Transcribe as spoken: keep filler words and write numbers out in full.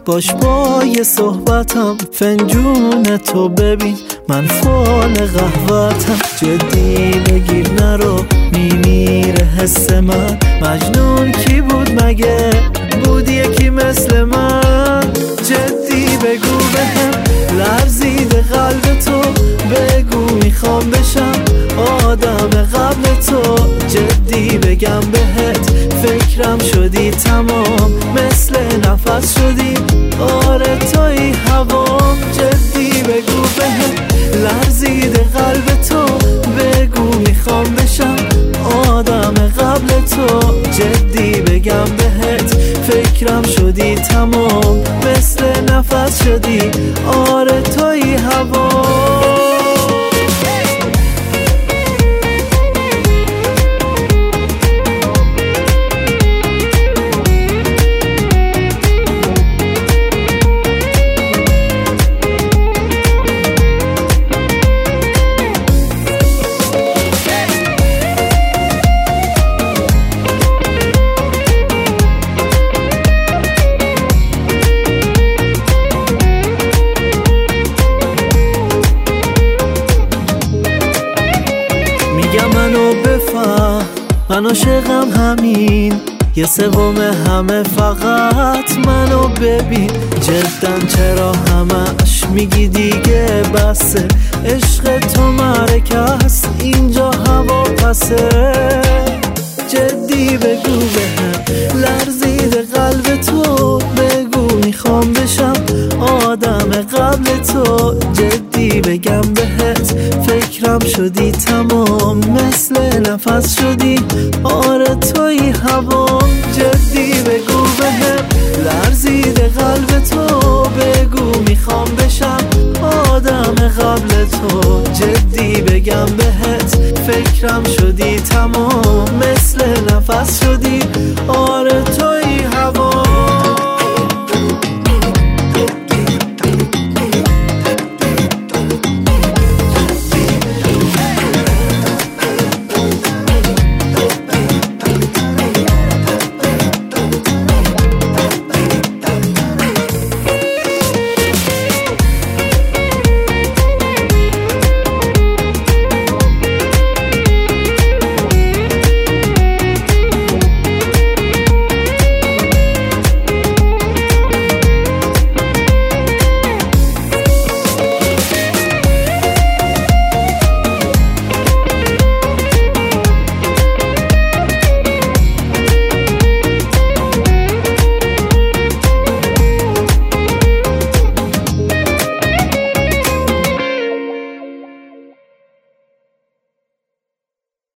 باش با یه صحبتم، فنجون تو ببین من فال قهوتم. جدی بگیر نرو میمیره حس من، مجنون کی بود مگه بود یکی مثل من؟ جدی بگو بهم لرزید قلب تو، بگو میخوام بشم آدم قبل تو. جدی بگم بهت فکرم شدی تمام، مثل نفس شدی آره توی هوام. جدی بگو بهم لرزید قلب تو، بگو میخوام بشم آدم قبل تو. جدی بگم بهت فکرم شدی تمام، مثل نفس شدی آره توی هوام. میگم منو بفهم، من عاشقم همین، یه سوم همه فقط منو ببین. جدن چرا همش میگی دیگه بسه، عشق تو معرکه است اینجا هوا پسه. جدی بگو بهم لرزید قلب تو، بگو میخوام بشم آدم قبل تو. جدی بگم بهت فکرم شدی تمام، مثل نفس شدی آره توی هوام. جدی بگو بهم لرزید قلب تو، بگو میخوام بشم آدم قبل تو. جدی بگم بهت فکرم شدی تمام، مثل نفس شدی آره توی هوام.